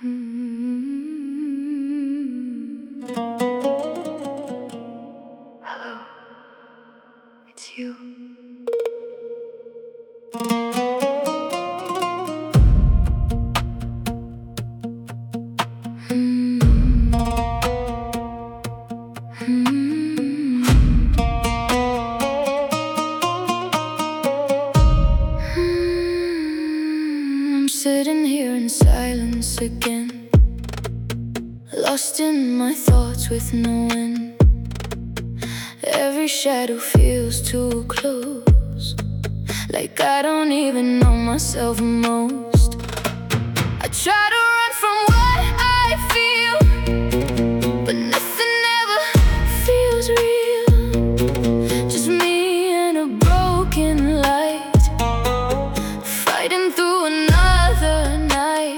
Hello, it's you. I'm sitting here in silence again, lost in my thoughts with no end. Every shadow feels too close, like I don't even know myself most. I try to run from what I feel, but nothing ever feels real. Just me and a broken light, fighting through another night.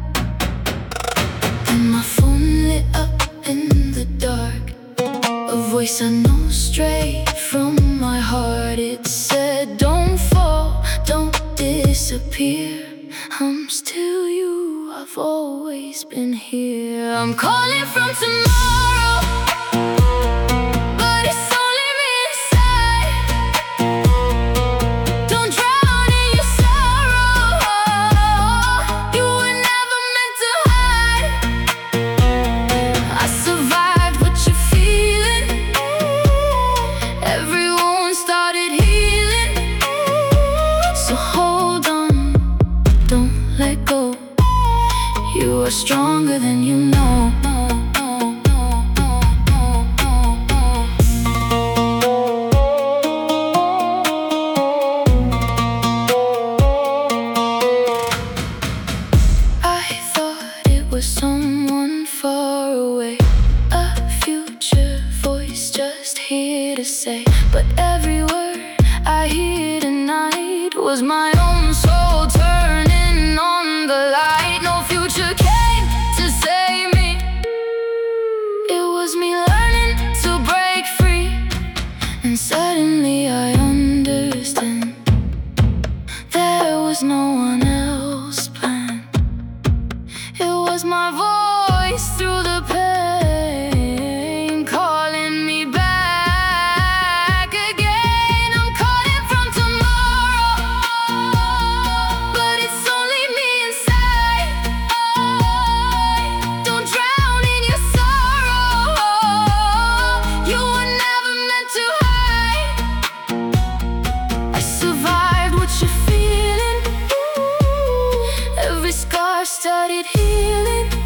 And my phone lit up in the dark, a voice I know straight from my heart. It said, don't fall, don't disappear. I'm still you, I've always been here. I'm calling from tomorrow, but it's only me inside. Don't drown in your sorrow, you were never meant to hide. I survived what you're feeling, every wound started healing. So hold on, don't let go, you are stronger than you know. I thought it was someone far away, a future voice just here to say. But every word I hear tonight was my own soul turning on the light. No future came to save me, it was me learning to break free. And suddenly I understand, there was no one else planned. It was my voice through the pain, calling me back again. I'm calling from tomorrow, but it's only me inside. Don't drown in your sorrow, you were never meant to hide. I survived what you're feeling, every scar started healing.